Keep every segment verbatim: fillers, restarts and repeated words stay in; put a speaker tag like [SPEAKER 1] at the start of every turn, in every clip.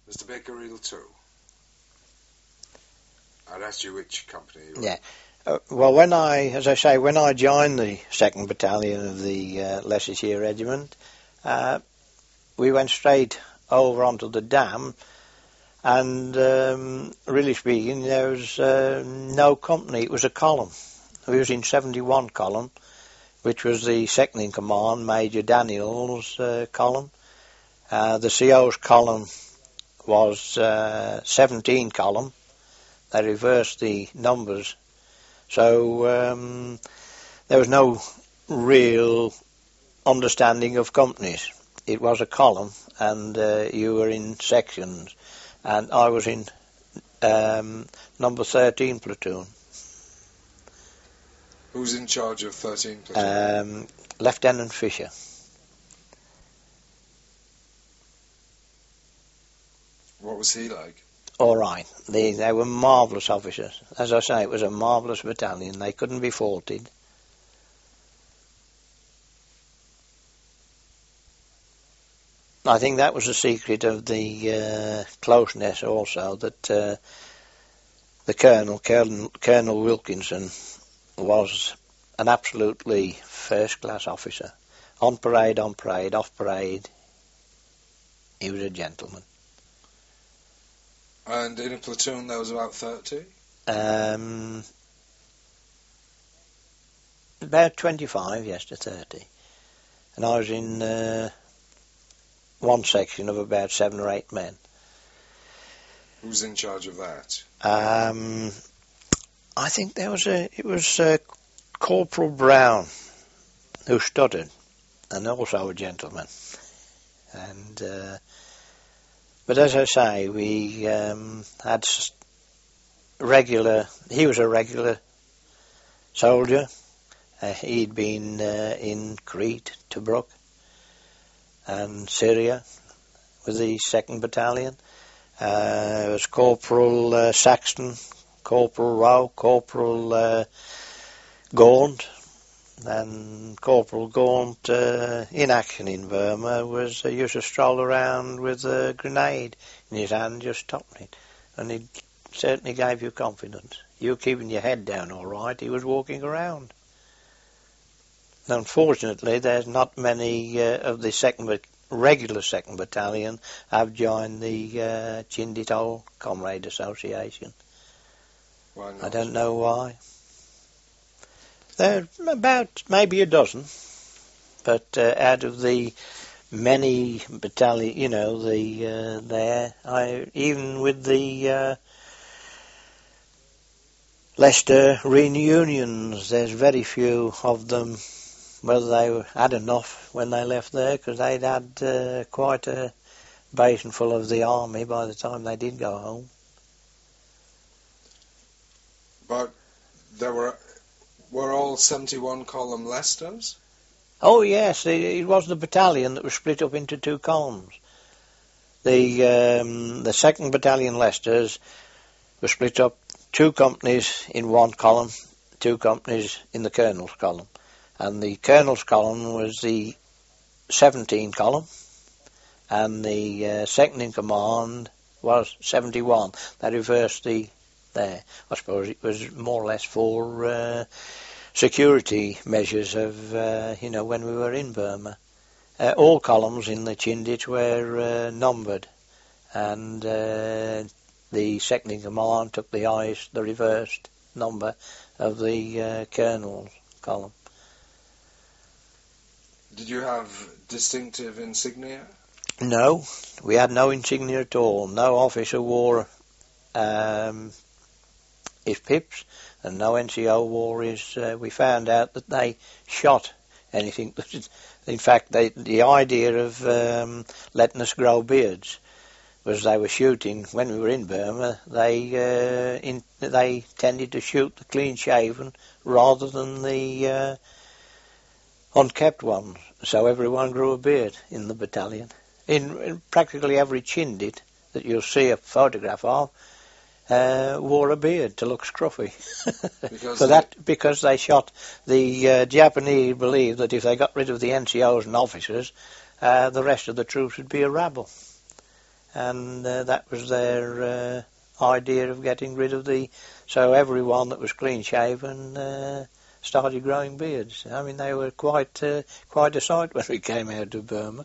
[SPEAKER 1] Mister Becquerel too. I'd asked you which company you were.
[SPEAKER 2] Yeah. Uh, well, when I, as I say, when I joined the second Battalion of the uh, Leicestershire Regiment, uh, we went straight over onto the dam, and um, really speaking, there was uh, no company. It was a column. We was in seventy-one column, which was the second in command, Major Daniels' uh, column. Uh, the C O's column was uh, seventeen column. They reversed the numbers. So um, there was no real understanding of companies. It was a column, and uh, you were in sections. And I was in um, number thirteen platoon.
[SPEAKER 1] Who's in charge of thirteen platoon?
[SPEAKER 2] Um, Lieutenant Fisher.
[SPEAKER 1] What was he like?
[SPEAKER 2] All right. They, they were marvellous officers. As I say, it was a marvellous battalion. They couldn't be faulted. I think that was the secret of the uh, closeness also, that uh, the Colonel, Colonel, Colonel Wilkinson, was an absolutely first-class officer. On parade, on parade, off parade, he was a gentleman.
[SPEAKER 1] And in a platoon there was about thirty?
[SPEAKER 2] Um, about twenty-five, yes, to thirty. And I was in uh, one section of about seven or eight men.
[SPEAKER 1] Who's in charge of that?
[SPEAKER 2] Um, I think there was a, it was uh, Corporal Brown, who stuttered, and also a gentleman. And uh, but as I say, we um, had regular. He was a regular soldier. Uh, he'd been uh, in Crete, Tobruk, and Syria with the second Battalion. Uh, it was Corporal uh, Saxton, Corporal Rowe, Corporal uh, Gaunt, and Corporal Gaunt uh, in action in Burma was uh, used to stroll around with a grenade in his hand, just stopping it, and it certainly gave you confidence. You were keeping your head down all right, he was walking around. Unfortunately, there's not many uh, of the second regular second Battalion have joined the uh, Chinditol Comrade Association.
[SPEAKER 1] Why not?
[SPEAKER 2] I don't know why. There are about maybe a dozen, but uh, out of the many battalion, you know, the uh, there, I even with the uh, Leicester reunions, there's very few of them, whether they had enough when they left there, because they'd had uh, quite a basin full of the army by the time they did go home.
[SPEAKER 1] But there were were all seventy-one column Leicesters?
[SPEAKER 2] Oh yes, it, it was the battalion that was split up into two columns. The um, the second Battalion Leicesters were split up two companies in one column, two companies in the Colonel's column. And the Colonel's column was the seventeen column, and the uh, second in command was seventy-one. They reversed the there. I suppose it was more or less for uh, security measures of, uh, you know, when we were in Burma. Uh, all columns in the Chindit were uh, numbered, and uh, the second in command took the highest, the reversed number of the uh, Colonel's column.
[SPEAKER 1] Did you have distinctive insignia?
[SPEAKER 2] No, we had no insignia at all. No officer wore um, his pips, and no N C O wore his. Uh, we found out that they shot anything. In fact, they, the idea of um, letting us grow beards was they were shooting when we were in Burma. They uh, in, they tended to shoot the clean shaven rather than the uh, unkept ones. So everyone grew a beard in the battalion. In, in practically every Chindit that you'll see a photograph of uh, wore a beard to look scruffy.
[SPEAKER 1] Because
[SPEAKER 2] For that, because they shot the uh, Japanese believed that if they got rid of the N C Os and officers, uh, the rest of the troops would be a rabble. and uh, that was their uh, idea of getting rid of the... So everyone that was clean-shaven uh, started growing beards. I mean, they were quite uh, quite a sight when we came out of Burma.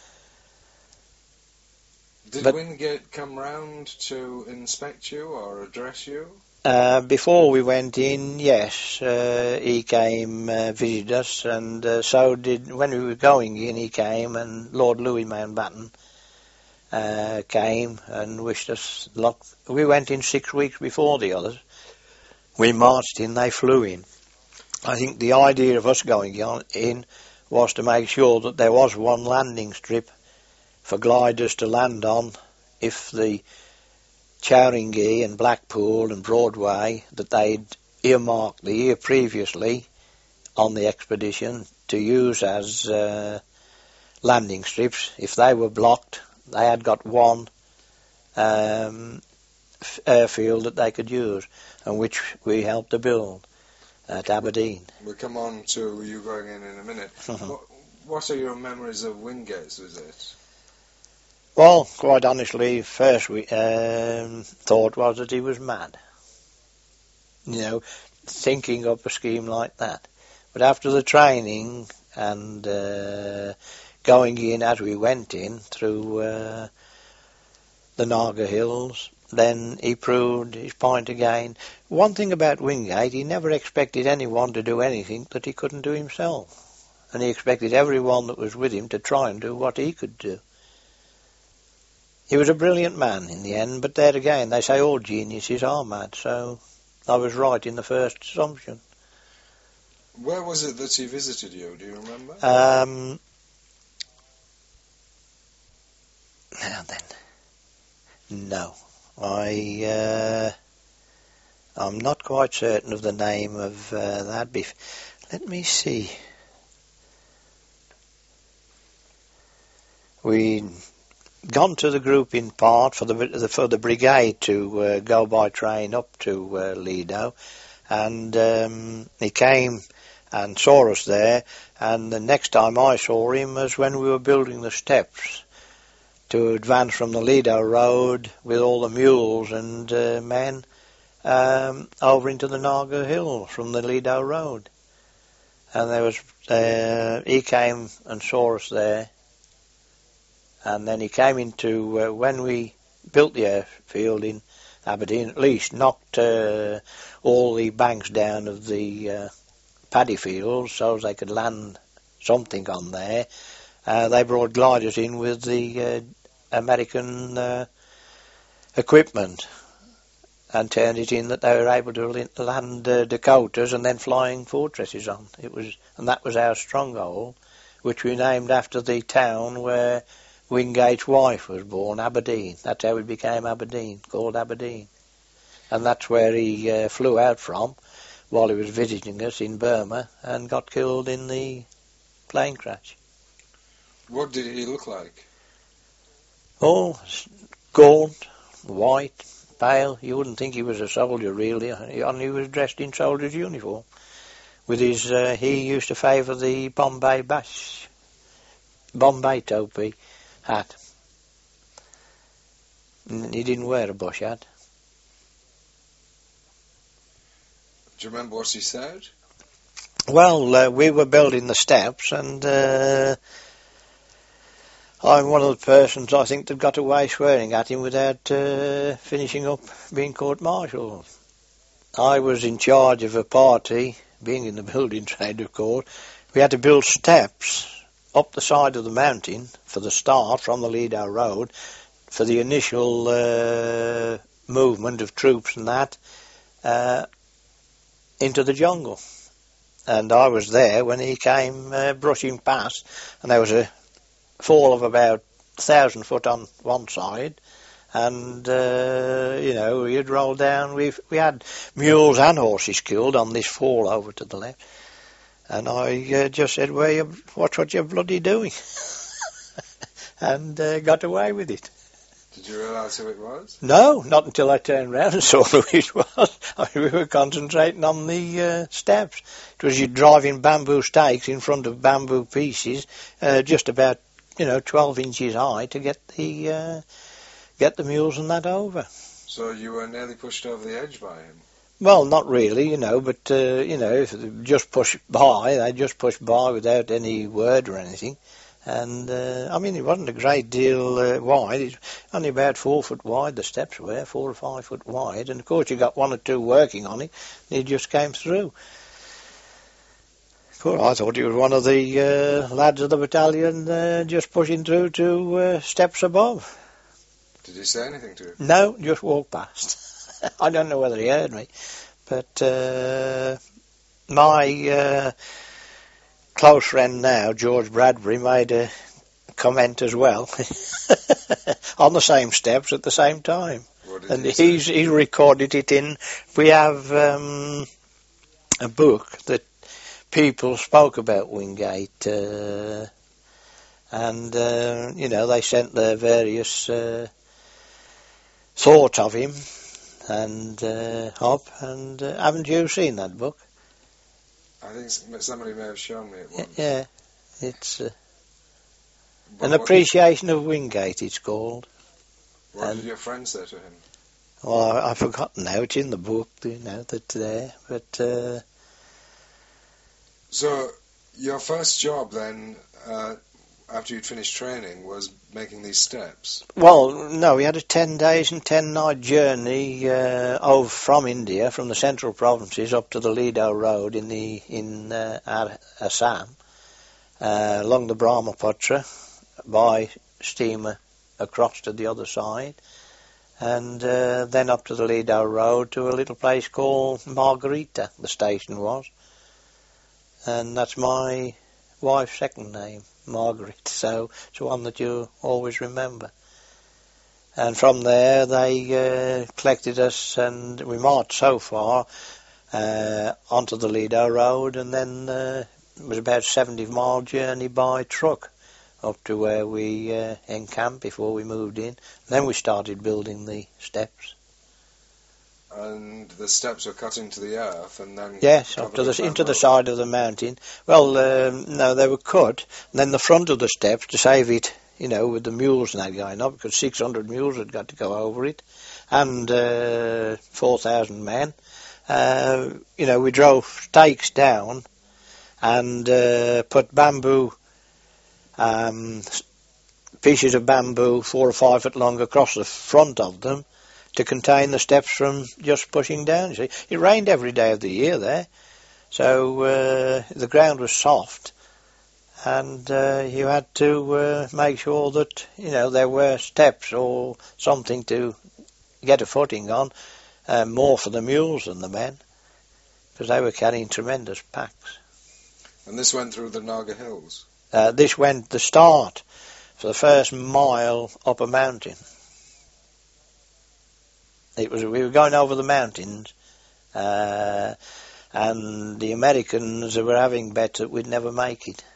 [SPEAKER 1] Did
[SPEAKER 2] But,
[SPEAKER 1] Wingate come round to inspect you or address you?
[SPEAKER 2] Uh, before we went in, yes, uh, he came, uh, visited us, and uh, so did, when we were going in, he came, and Lord Louis Mountbatten uh, came and wished us luck. We went in six weeks before the others. We marched in, they flew in. I think the idea of us going in was to make sure that there was one landing strip for gliders to land on if the Chowringhee and Blackpool and Broadway that they'd earmarked the year previously on the expedition to use as uh, landing strips. If they were blocked, they had got one um, f- airfield that they could use, and which we helped to build at Aberdeen.
[SPEAKER 1] We'll come on to you going in in a minute. what, what are your memories of Wingate's visit?
[SPEAKER 2] Well, quite honestly, first we um, thought was that he was mad. You know, thinking up a scheme like that. But after the training and uh, going in as we went in through uh, the Naga Hills, then he proved his point again. One thing about Wingate, he never expected anyone to do anything that he couldn't do himself. And he expected everyone that was with him to try and do what he could do. He was a brilliant man in the end, but there again, they say all geniuses are mad, so I was right in the first assumption.
[SPEAKER 1] Where was it that he visited you, do you remember?
[SPEAKER 2] Um, now then, no. I, uh, I'm not quite certain of the name of uh, that. Bef- Let me see. We... gone to the group in part for the for the brigade to uh, go by train up to uh, Lido, and um, he came and saw us there, and the next time I saw him was when we were building the steps to advance from the Lido road with all the mules and uh, men um, over into the Naga Hill from the Lido road, and there was uh, he came and saw us there. And then he came into, uh, when we built the airfield in Aberdeen, at least knocked uh, all the banks down of the uh, paddy fields so they could land something on there. Uh, they brought gliders in with the uh, American uh, equipment and turned it in that they were able to land uh, Dakotas and then flying fortresses on. It was, and that was our stronghold, which we named after the town where Wingate's wife was born, Aberdeen. That's how it became Aberdeen, called Aberdeen. And that's where he uh, flew out from while he was visiting us in Burma and got killed in the plane crash.
[SPEAKER 1] What did he look like?
[SPEAKER 2] Oh, gaunt, white, pale. You wouldn't think he was a soldier, really. And he was dressed in soldier's uniform. With his, uh, he used to favour the Bombay bash, Bombay topi hat. And he didn't wear a bush hat.
[SPEAKER 1] Do you remember what he said?
[SPEAKER 2] Well, uh, we were building the steps, and uh, I'm one of the persons I think that got away swearing at him without uh, finishing up being court-martialed. I was in charge of a party, being in the building trade, of course. We had to build steps up the side of the mountain for the start from the Lido road for the initial uh, movement of troops and that uh, into the jungle. And I was there when he came uh, brushing past, and there was a fall of about a thousand foot on one side, and uh, you know, he'd roll down. We we had mules and horses killed on this fall over to the left. And I uh, just said, well, you, watch what you're bloody doing. and uh, got away with it.
[SPEAKER 1] Did you realise who it was?
[SPEAKER 2] No, not until I turned round and saw who it was. I mean, we were concentrating on the uh, steps. It was you driving bamboo stakes in front of bamboo pieces, uh, just about, you know, twelve inches high to get the uh, get the mules and that over.
[SPEAKER 1] So you were nearly pushed over the edge by him?
[SPEAKER 2] Well, not really, you know, but, uh, you know, if they just push by, they just push by without any word or anything. And, uh, I mean, it wasn't a great deal uh, wide. It's only about four foot wide, the steps were, four or five foot wide. And, of course, you got one or two working on it, and he just came through. Of course, I thought he was one of the uh, lads of the battalion uh, just pushing through to uh, steps above.
[SPEAKER 1] Did he say anything to you?
[SPEAKER 2] No, just walked past. I don't know whether he heard me, but uh, my uh, close friend now, George Bradbury, made a comment as well on the same steps at the same time,
[SPEAKER 1] What did
[SPEAKER 2] and
[SPEAKER 1] he
[SPEAKER 2] he's
[SPEAKER 1] say?
[SPEAKER 2] he recorded it in. We have um, a book that people spoke about Wingate, uh, and uh, you know, they sent their various uh, thoughts of him. And uh, up, and uh, haven't you seen that book?
[SPEAKER 1] I think somebody may have shown me it once.
[SPEAKER 2] Yeah, it's uh,
[SPEAKER 1] But
[SPEAKER 2] an
[SPEAKER 1] what-
[SPEAKER 2] appreciation of Wingate, it's called.
[SPEAKER 1] What
[SPEAKER 2] and-
[SPEAKER 1] did your friend say to him?
[SPEAKER 2] Well, I, I've forgotten now, it's in the book, you know, that's there, but uh,
[SPEAKER 1] So, your first job then, uh, after you'd finished training, was making these steps?
[SPEAKER 2] well, no, we had a ten days and ten night journey uh, over from India, from the central provinces up to the Lido Road in the in uh, Ar- Assam, uh, along the Brahmaputra, by steamer across to the other side, and uh, then up to the Lido Road to a little place called Margarita, the station was, and that's my wife's second name, Margaret, so it's one that you always remember. And from there they uh, collected us, and we marched so far uh, onto the Lido Road, and then uh, it was about a seventy mile journey by truck up to where we uh, encamped before we moved in. Then we started building the steps.
[SPEAKER 1] And the steps were cut into the earth and then...
[SPEAKER 2] Yes, up
[SPEAKER 1] covered
[SPEAKER 2] to
[SPEAKER 1] with
[SPEAKER 2] the, into the
[SPEAKER 1] bamboo.
[SPEAKER 2] side of the mountain. Well, um, no, they were cut, and then the front of the steps to save it, you know, with the mules and that going up, because six hundred mules had got to go over it, and uh, four thousand men. Uh, you know, we drove stakes down and uh, put bamboo, um, pieces of bamboo, four or five foot long, across the front of them, to contain the steps from just pushing down. You see, it rained every day of the year there, so uh, the ground was soft, and uh, you had to uh, make sure that, you know, there were steps or something to get a footing on, uh, more for the mules than the men, because they were carrying tremendous packs.
[SPEAKER 1] And this went through the Naga Hills?
[SPEAKER 2] Uh, this went the start for the first mile up a mountain. It was we were going over the mountains, uh, and the Americans were having bets that we'd never make it.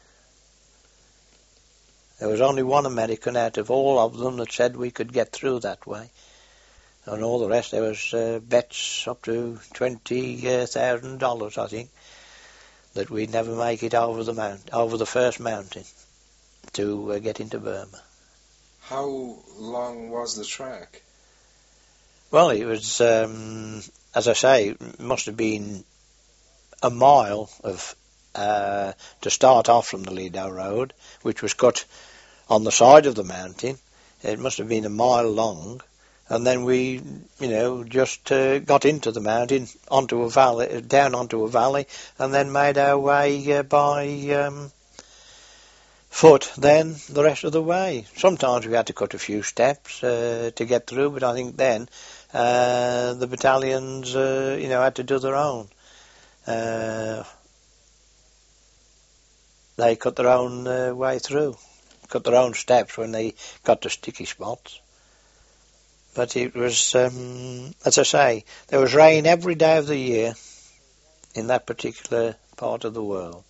[SPEAKER 2] There was only one American out of all of them that said we could get through that way, and all the rest there was uh, bets up to twenty thousand dollars, I think, that we'd never make it over the mount, over the first mountain, to uh, get into Burma.
[SPEAKER 1] How long was the trek?
[SPEAKER 2] Well, it was, um, as I say, it must have been a mile of uh, to start off from the Lido Road, which was cut on the side of the mountain. It must have been a mile long, and then we, you know, just uh, got into the mountain, onto a valley, down onto a valley, and then made our way uh, by um, foot then the rest of the way. Sometimes we had to cut a few steps uh, to get through, but I think then uh, the battalions, uh, you know, had to do their own. Uh, they cut their own uh, way through, cut their own steps when they got to sticky spots. But it was, um, as I say, there was rain every day of the year in that particular part of the world.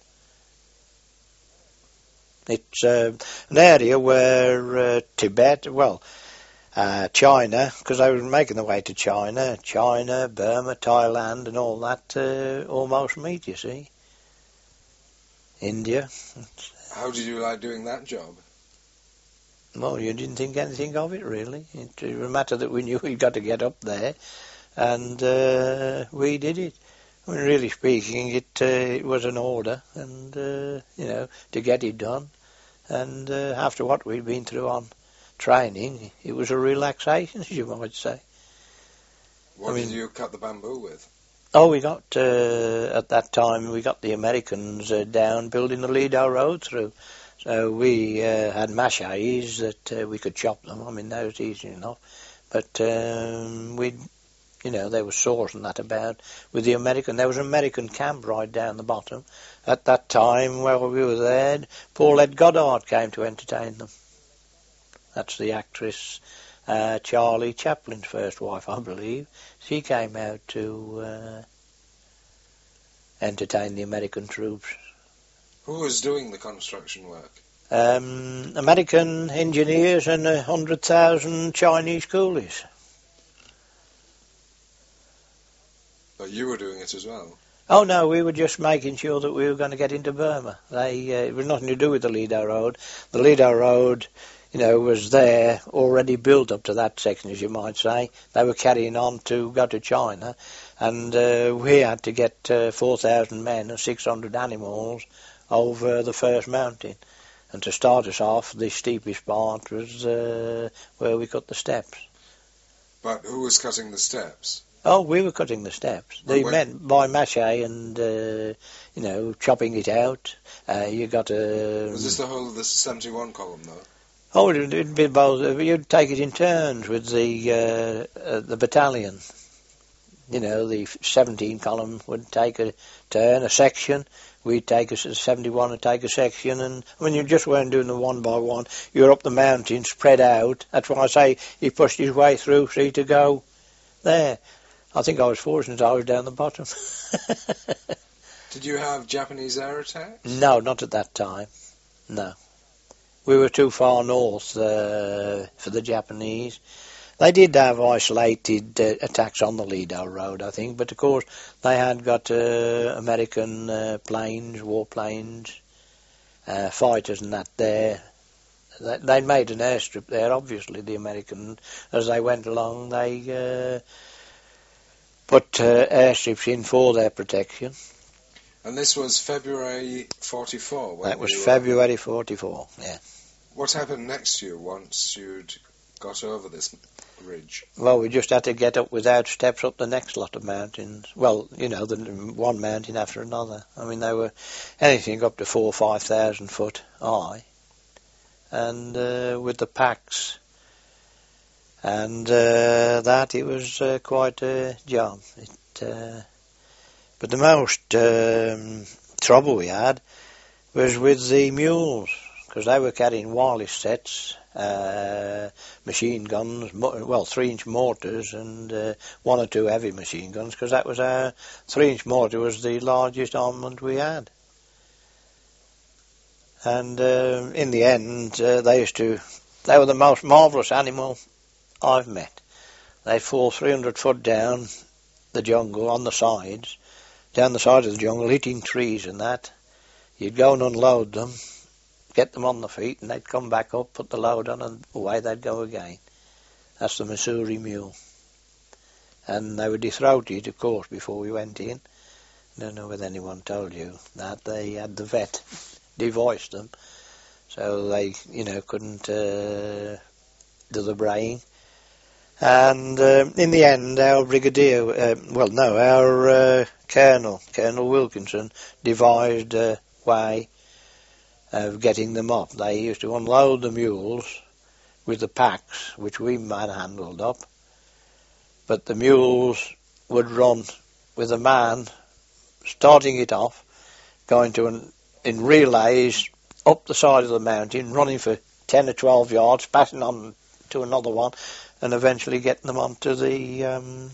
[SPEAKER 2] It's uh, an area where uh, Tibet, well, uh, China, because they were making their way to China, China, Burma, Thailand and all that uh, almost meet, you see. India.
[SPEAKER 1] How did you like doing that job?
[SPEAKER 2] Well, you didn't think anything of it, really. It, it was a matter that we knew we'd got to get up there, and uh, we did it. I mean, really speaking, it, uh, it was an order, and, uh, you know, to get it done. And uh, after what we'd been through on training, it was a relaxation, as you might say.
[SPEAKER 1] What
[SPEAKER 2] I mean,
[SPEAKER 1] did you cut the bamboo with?
[SPEAKER 2] Oh, we got, uh, at that time, we got the Americans uh, down building the Lido Road through. So we uh, had machetes that uh, we could chop them. I mean, that was easy enough. But um, we, you know, there was saws and that about. With the American, there was an American camp right down the bottom. At that time, while we were there, Paulette Goddard came to entertain them. That's the actress uh, Charlie Chaplin's first wife, I believe. She came out to uh, entertain the American troops.
[SPEAKER 1] Who was doing the construction work?
[SPEAKER 2] Um, American engineers and a hundred thousand Chinese coolies.
[SPEAKER 1] But you were doing it as well?
[SPEAKER 2] Oh no, we were just making sure that we were going to get into Burma. They, uh, it was nothing to do with the Lido Road. The Lido Road, you know, was there, already built up to that section, as you might say. They were carrying on to go to China, and uh, we had to get uh, four thousand men and six hundred animals over the first mountain. And to start us off, the steepest part was uh, where we cut the steps.
[SPEAKER 1] But who was cutting the steps?
[SPEAKER 2] Oh, we were cutting the steps. They
[SPEAKER 1] when...
[SPEAKER 2] meant by mache and, uh, you know, chopping it out. Uh, you got a...
[SPEAKER 1] Was this the whole of the seventy-one column, though?
[SPEAKER 2] Oh, it would be both. You'd take it in turns with the uh, uh, the battalion. You know, the seventeen column would take a turn, a section. We'd take a seventy-one and take a section, and I mean, you just weren't doing them one by one. You were up the mountain, spread out. That's why I say he pushed his way through, see, to go there. I think I was fortunate I was down the bottom.
[SPEAKER 1] Did you have Japanese air attacks?
[SPEAKER 2] No, not at that time. No. We were too far north uh, for the Japanese. They did have isolated uh, attacks on the Lido Road, I think, but of course they had got uh, American uh, planes, warplanes, uh, fighters and that there. They, they made an airstrip there, obviously, the Americans. As they went along, they uh, put uh, airstrips in for their protection.
[SPEAKER 1] And this was February forty-four?
[SPEAKER 2] That was February forty-four, yeah.
[SPEAKER 1] What happened next to you once you'd got over this ridge?
[SPEAKER 2] Well, we just had to get up without steps up the next lot of mountains. Well, you know, the one mountain after another. I mean, they were anything up to four or five thousand foot high. And uh, with the packs and uh, that, it was uh, quite a job. It, uh, but the most um, trouble we had was with the mules, because they were carrying wireless sets, uh, machine guns, well, three-inch mortars, and uh, one or two heavy machine guns, because that was our three-inch mortar was the largest armament we had. And uh, in the end, uh, they used to, they were the most marvellous animal I've met. They'd fall three hundred foot down the jungle on the sides, down the side of the jungle, hitting trees and that. You'd go and unload them, get them on the feet, and they'd come back up, put the load on, and away they'd go again. That's the Missouri mule. And they were de-throated, of course, before we went in. I don't know whether anyone told you that. They had the vet devoiced them, so they, you know, couldn't uh, do the braying. And uh, in the end, our brigadier, uh, well, no, our uh, colonel, Colonel Wilkinson, devised a way of getting them up. They used to unload the mules with the packs, which we manhandled up, but the mules would run with a man starting it off, going to an, in relays up the side of the mountain, running for ten or twelve yards, passing on to another one, and eventually getting them onto the um,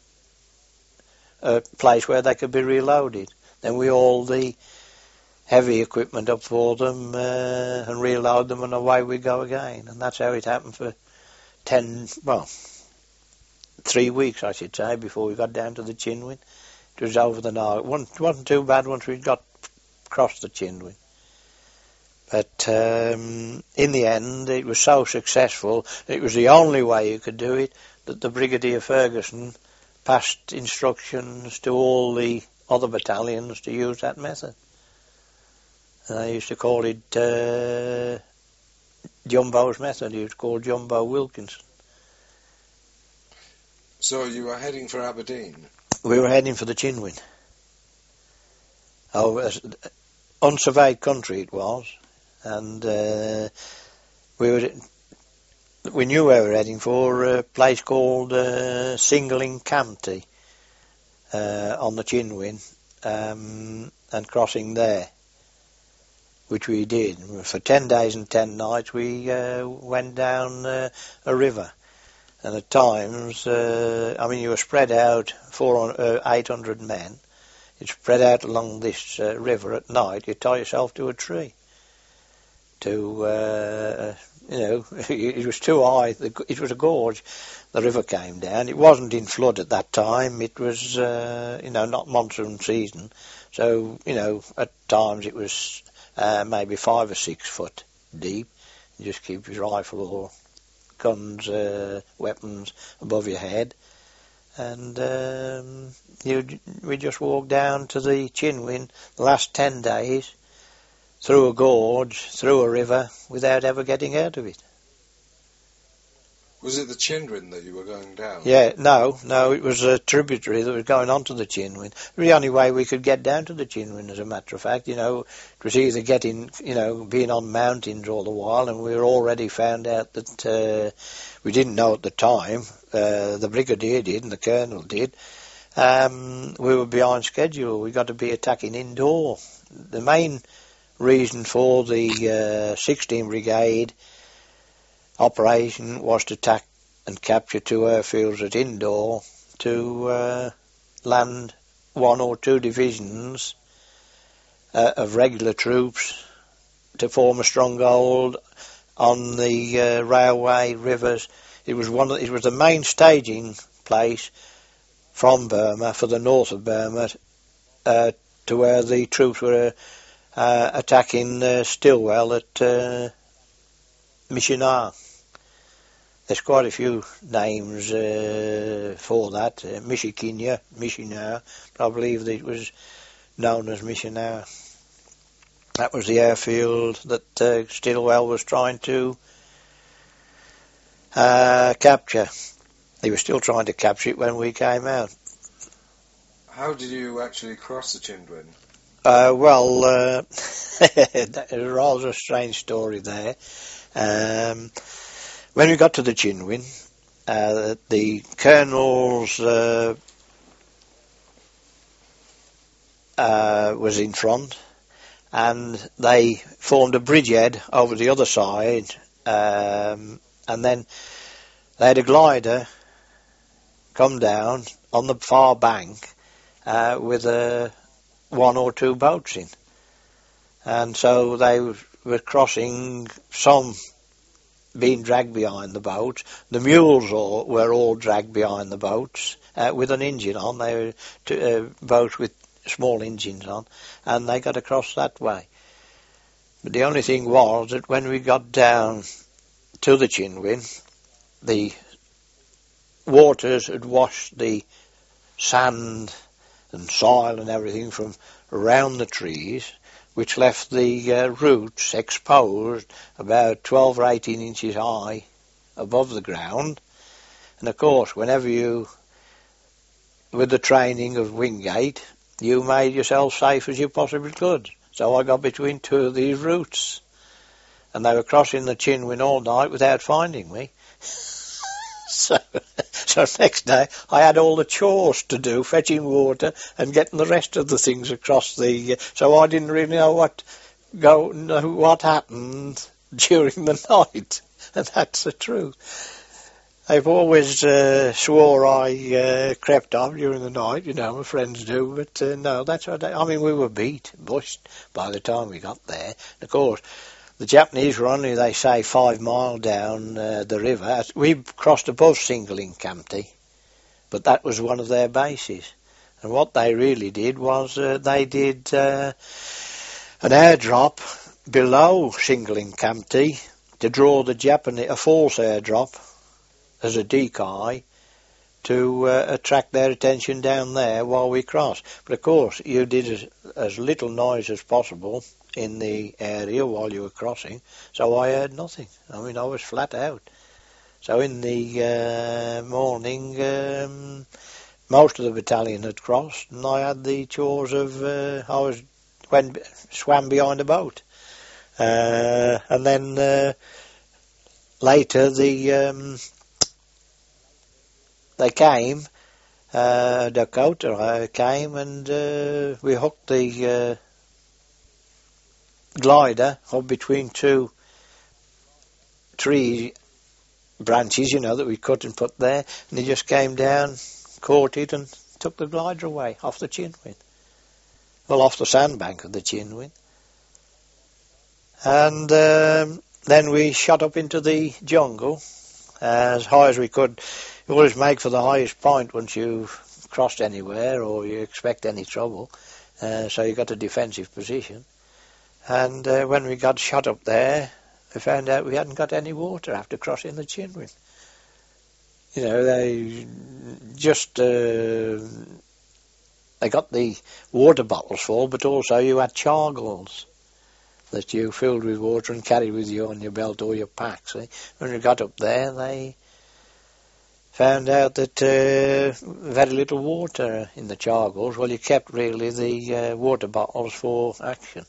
[SPEAKER 2] uh, place where they could be reloaded. Then we hauled the heavy equipment up for them uh, and reload them, and away we go again. And that's how it happened for ten, well, three weeks, I should say, before we got down to the Chinwin. It was over the night. It wasn't, wasn't too bad once we got across the Chinwin. But um, in the end, it was so successful, it was the only way you could do it, that the Brigadier Ferguson passed instructions to all the other battalions to use that method. And they used to call it uh, Jumbo's method. He was called Jumbo Wilkinson.
[SPEAKER 1] So you were heading for Aberdeen?
[SPEAKER 2] We were heading for the Chinwin. Oh, uh, unsurveyed country it was, and uh, we were we knew where we were heading for, a place called uh, Singling Campty uh, on the Chinwin, um, and crossing there, which we did. For ten days and ten nights we uh, went down uh, a river, and at times, uh, I mean, you were spread out, four, uh, eight hundred men, you spread out along this uh, river at night, you tie yourself to a tree. To, uh, you know, it was too high, it was a gorge, the river came down. It wasn't in flood at that time, it was, uh, you know, not monsoon season, so, you know, at times it was uh, maybe five or six foot deep. You just keep your rifle or guns, uh, weapons above your head, and um, you, we just walked down to the Chinwin the last ten days, through a gorge, through a river, without ever getting out of it.
[SPEAKER 1] Was it the Chinwin that you were going down?
[SPEAKER 2] Yeah, no, no, it was a tributary that was going on to the Chinwin. The only way we could get down to the Chinwin, as a matter of fact, you know, it was either getting, you know, being on mountains all the while, and we were already found out that, uh, we didn't know at the time, uh, the Brigadier did and the Colonel did, um, we were behind schedule. We got to be attacking indoor. The main reason for the uh, sixteenth Brigade operation was to attack and capture two airfields at Indore, to uh, land one or two divisions uh, of regular troops to form a stronghold on the uh, railway, rivers. It was one. Of, it was the main staging place from Burma for the north of Burma uh, to where the troops were Uh, attacking uh, Stilwell at uh, Missionar. There's quite a few names uh, for that. Uh, Mishikinya, Missionar, but I believe that it was known as Missionar. That was the airfield that uh, Stilwell was trying to uh, capture. They were still trying to capture it when we came out.
[SPEAKER 1] How did you actually cross the Chinwin?
[SPEAKER 2] Uh, well, uh, there's a rather strange story there. Um, when we got to the Chinwin, uh, the Colonel's uh, uh, was in front, and they formed a bridgehead over the other side, um, and then they had a glider come down on the far bank uh, with a one or two boats in, and so they were crossing, some being dragged behind the boats. The mules all, were all dragged behind the boats uh, with an engine on. They were t- uh, boats with small engines on, and they got across that way. But the only thing was that when we got down to the Chinwin, the waters had washed the sand and soil and everything from around the trees, which left the uh, roots exposed about twelve or eighteen inches high above the ground. And of course, whenever you, with the training of Wingate, you made yourself safe as you possibly could. So I got between two of these roots, and they were crossing the Chinwin all night without finding me. So, so next day I had all the chores to do, fetching water and getting the rest of the things across the. Uh, so I didn't really know what go know what happened during the night, and that's the truth. I've always uh, swore I uh, crept off during the night, you know, my friends do, but uh, no, that's what I, I mean, we were beat, bushed by the time we got there. And of course, the Japanese were only, they say, five mile down uh, the river. We crossed above Singling Campty, but that was one of their bases. And what they really did was uh, they did uh, an airdrop below Singling Campty to draw the Japanese, a false airdrop as a decoy to uh, attract their attention down there while we crossed. But of course you did as, as little noise as possible in the area while you were crossing, so I heard nothing. I mean, I was flat out. So in the uh, morning, um, most of the battalion had crossed, and I had the chores of, uh, I was, went, swam behind a boat. Uh, and then uh, later the, um, they came, uh, Dakota uh, came, and uh, we hooked the uh, glider up between two tree branches, you know, that we cut and put there, and he just came down, caught it, and took the glider away off the Chinwin. Well, off the sandbank of the Chinwin. And um, then we shot up into the jungle as high as we could. You always make for the highest point once you've crossed anywhere or you expect any trouble, uh, so you got a defensive position. And uh, when we got shot up there, we found out we hadn't got any water after crossing the Chinwin. You know, they just uh, they got the water bottles full, but also you had chargals that you filled with water and carried with you on your belt or your pack. See? When we got up there, they found out that uh, very little water in the chargals. Well, you kept really the uh, water bottles for action.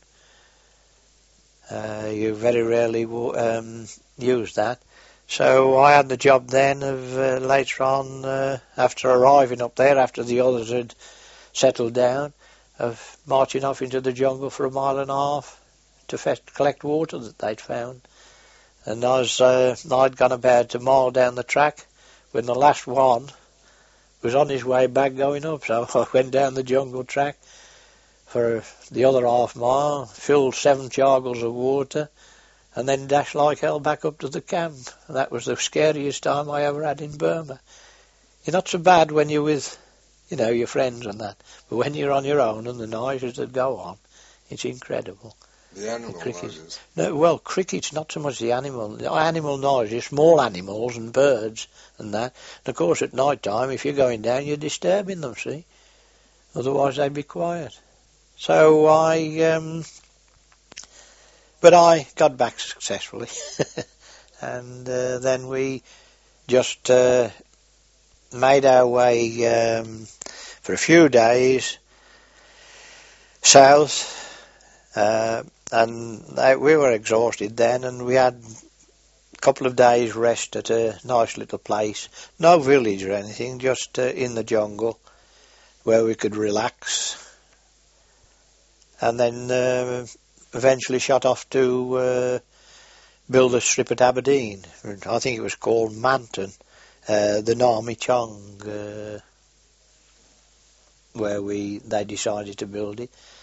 [SPEAKER 2] Uh, you very rarely um, used that. So I had the job then of uh, later on, uh, after arriving up there, after the others had settled down, of marching off into the jungle for a mile and a half to fetch, collect water that they'd found. And I was, uh, I'd gone about a mile down the track when the last one was on his way back going up. So I went down the jungle track for the other half mile, filled seven chargals of water, and then dashed like hell back up to the camp. And that was the scariest time I ever had in Burma. You're not so bad when you're with, you know, your friends and that, but when you're on your own and the noises that go on, it's incredible.
[SPEAKER 1] The animal the noises?
[SPEAKER 2] No, well, cricket's not so much the animal. The animal noises, small animals and birds and that. And of course at night time, if you're going down, you're disturbing them, see? Otherwise they'd be quiet. So I, um, but I got back successfully. And uh, then we just uh, made our way um, for a few days south. Uh, and they, we were exhausted then, and we had a couple of days rest at a nice little place. No village or anything, just uh, in the jungle where we could relax. And then uh, eventually shot off to uh, build a strip at Aberdeen. I think it was called Manton, uh, the Nami Chong, uh, where we they decided to build it.